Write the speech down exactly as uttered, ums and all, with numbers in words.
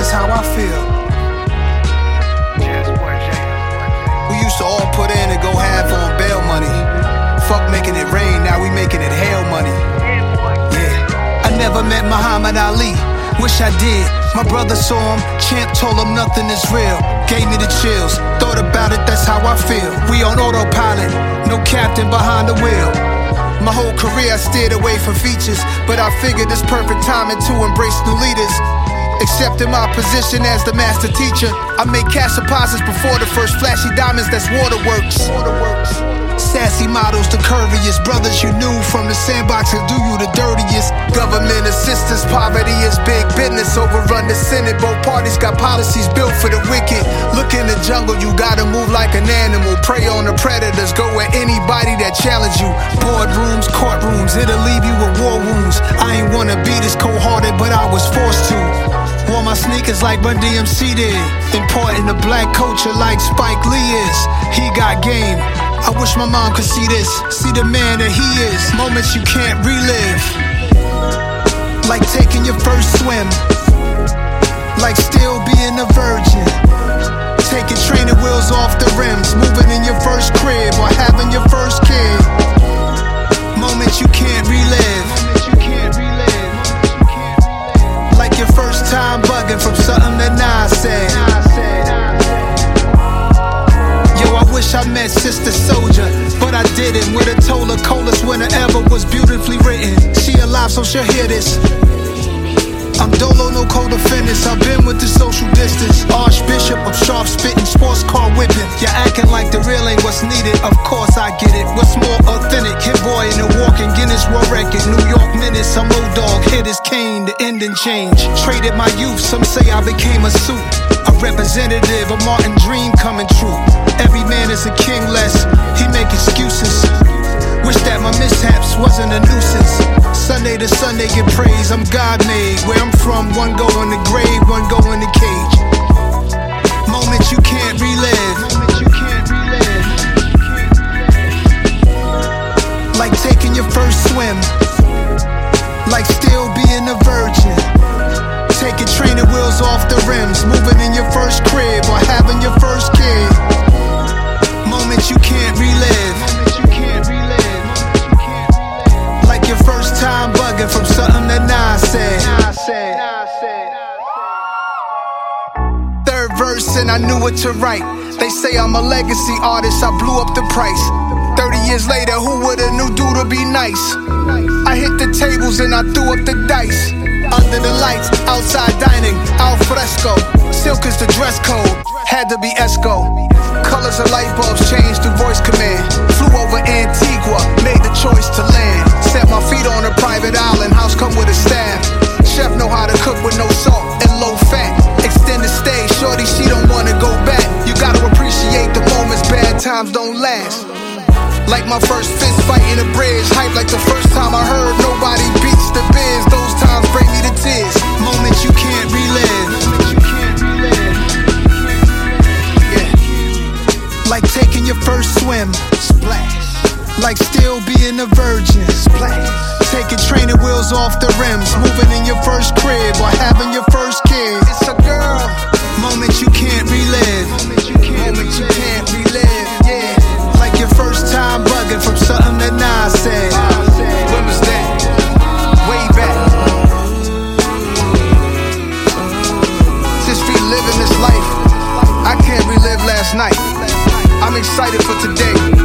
that's how I feel. We used to all put in and go half on bail money. Fuck making it rain, now we making it hail money. Yeah, I never met Muhammad Ali, wish I did. My brother saw him, champ told him nothing is real. Gave me the chills, thought about it, that's how I feel. We on autopilot, no captain behind the wheel. My whole career I steered away from features, but I figured it's perfect timing to embrace new leaders. Accepting my position as the master teacher, I make cash deposits before the first flashy diamonds, that's waterworks. Waterworks. Sassy models, the curviest brothers you knew from the sandbox will do you the dirtiest. Government assistance, poverty is big business. Overrun the Senate, both parties got policies built for the wicked. Look in the jungle, you gotta move like an animal. Prey on the predators, go at anybody that challenge you. Boardrooms, courtrooms, it'll leave you with war wounds. I ain't wanna be this cold-hearted, but I was forced to. Wore my sneakers like Run D M C did. Important to black culture like Spike Lee is. He got game. I wish my mom could see this, see the man that he is. Moments you can't relive. Like taking your first swim, like still being a virgin. Taking training wheels off the rims, moving in your first crib or having your first kid. Moments you can't relive. Like your first time bugging from something that Nas said. Yo, I wish I met Sister Soldier, but I didn't. With a told her coldest winter ever was beautifully written. She alive, so she'll hear this. I'm Dolo, no co-defendants. I've been with the social distance. Archbishop of sharp spitting, sports car whipping. You're acting like the real ain't what's needed. Of course I get it. What's more authentic? Hit boy in the walking Guinness World Record. New York minutes, I'm road dog. Hit his cane, the ending change. Traded my youth, some say I became a suit. A representative of Martin Dream coming true. Every man is a king less, he make excuses. Wish that my mishaps wasn't a nuisance. Sunday to Sunday get praise, I'm God made. Where I'm from, one go in the grave, one go in the cage. Moments you can't relive. Like taking your first swim, like still being a virgin. Taking training wheels off the rims, moving in your first crib or having your first kid. Moments you can't relive. Like your first time bugging from something that Nas said. Third verse and I knew what to write. They say I'm a legacy artist, I blew up the price. Thirty years later, who would've knew dude would be nice? I hit the tables and I threw up the dice. Under the lights, outside dining, al fresco. Silk is the dress code, had to be Esco. Colors of light bulbs changed through voice command. Flew over Antigua, made the choice to land. Set my feet on a private island, house come with a staff. Chef know how to cook with no salt and low fat. Extend the stay, shorty she don't wanna go back. You gotta appreciate the moments, bad times don't last. Like my first fist fight in a bridge, hype like the first time I heard nobody beats the biz. Those times bring me to tears, moments you can't relive. Yeah. Like taking your first swim, splash. Like still being a virgin, splash. Taking training wheels off the rims, moving in your first crib or having your first kid. It's a girl, moments you can't relive. Moments you can't relive, yeah. Like your first time bugging from something that Nas said. When was that? Way back. Just reliving this life, I can't relive last night. I'm excited for today.